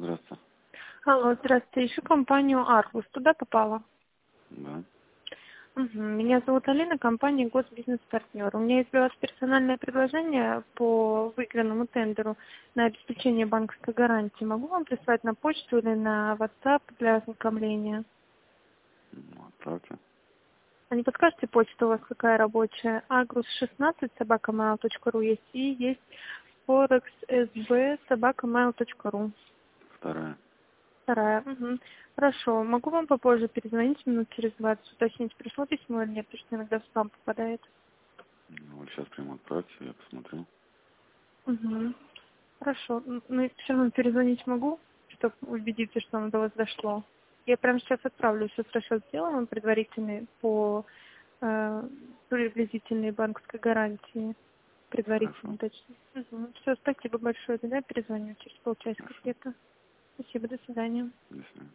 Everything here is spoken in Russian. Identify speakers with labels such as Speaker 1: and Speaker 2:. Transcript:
Speaker 1: здравствуйте.
Speaker 2: Алло, здравствуйте. Ищу компанию Аргус. Туда попала?
Speaker 1: Да.
Speaker 2: Меня зовут Алина, компания Госбизнес-партнер. У меня есть для вас персональное предложение по выигранному тендеру на обеспечение банковской гарантии. Могу вам прислать на почту или на WhatsApp для ознакомления?
Speaker 1: Ну, отправьте.
Speaker 2: А не подскажете, почта у вас какая рабочая? agrus16 @mail.ru есть и есть forexsb @mail.ru.
Speaker 1: Вторая.
Speaker 2: Вторая. Хорошо. Могу вам попозже перезвонить минут через 20, уточнить, пришло письмо или нет, потому что иногда в спам попадает.
Speaker 1: Ну, вот сейчас прямо отправьте, я посмотрю.
Speaker 2: Угу. Хорошо. Но все равно перезвонить могу, чтобы убедиться, что оно до вас дошло. Я прямо сейчас отправлю, сейчас расчет сделаем предварительный по приблизительной банковской гарантии.
Speaker 1: Хорошо.
Speaker 2: Предварительно, точно. Все, спасибо большое. Тогда перезвоню через полчасика
Speaker 1: Хорошо.
Speaker 2: где-то. Спасибо, до свидания.
Speaker 1: До свидания.